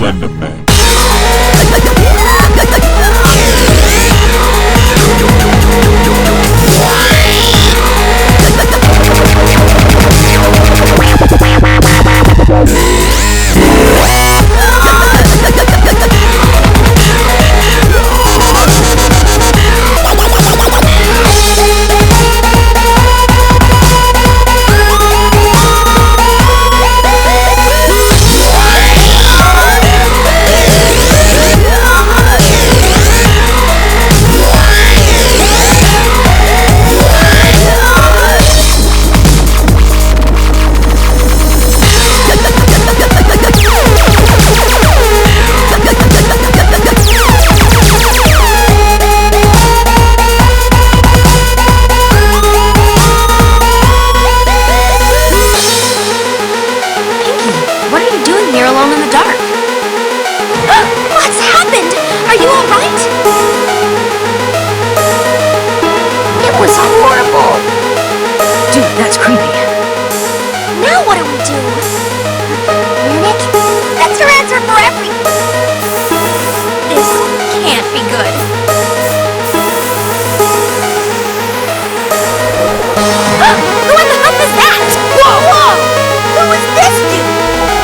Slender Man. Here alone in the dark. What's happened? Are you all right? It was horrible. Dude, that's creepy. Now what do we do? Munich? That's her answer for everything. This can't be good. Who in the hell is that? Whoa, whoa! Who is this dude?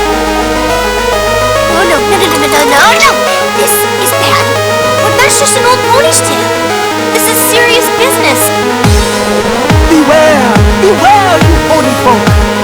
No. This is bad. But that's just an old pony's tale. This is serious business. Beware! Beware, you pony folk!